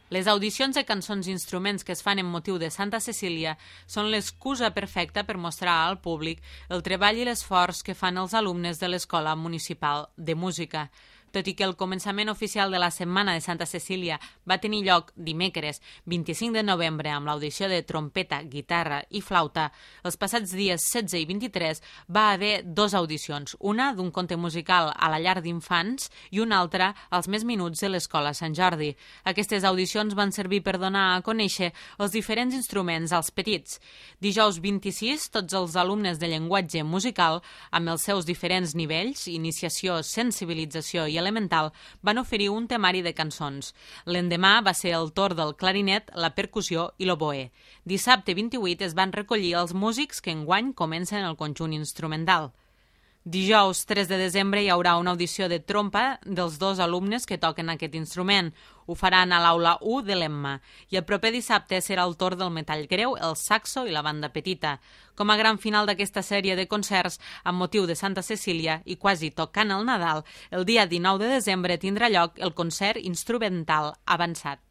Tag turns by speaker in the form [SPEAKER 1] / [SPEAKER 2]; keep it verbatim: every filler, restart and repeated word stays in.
[SPEAKER 1] Les audicions de cançons i instruments que es fan en motiu de Santa Cecília són l'excusa perfecta per mostrar al públic el treball i l'esforç que fan els alumnes de l'Escola Municipal de Música. Tot i que el començament oficial de la Setmana de Santa Cecília va tenir lloc dimecres vint-i-cinc de novembre amb l'audició de trompeta, guitarra i flauta, els passats dies setze i vint-i-tres va haver dues audicions, una d'un conte musical a la llar d'infants i una altra als més minuts de l'Escola Sant Jordi. Aquestes audicions van servir per donar a conèixer els diferents instruments als petits. Dijous vint-i-sis, tots els alumnes de llenguatge musical, amb els seus diferents nivells, iniciació, sensibilització i elemental, van oferir un temari de cançons. L'endemà va ser el torn del clarinet, la percussió i l'oboè. Dissabte vint-i-vuit es van recollir els músics que enguany comencen el conjunt instrumental. Dijous tres de desembre hi haurà una audició de trompa dels dos alumnes que toquen aquest instrument. Ho faran a l'aula u de l'Emma. I el proper dissabte serà el torn del metall greu, el saxo i la banda petita. Com a gran final d'aquesta sèrie de concerts amb motiu de Santa Cecília i quasi tocant el Nadal, el dia dinou de desembre tindrà lloc el concert instrumental avançat.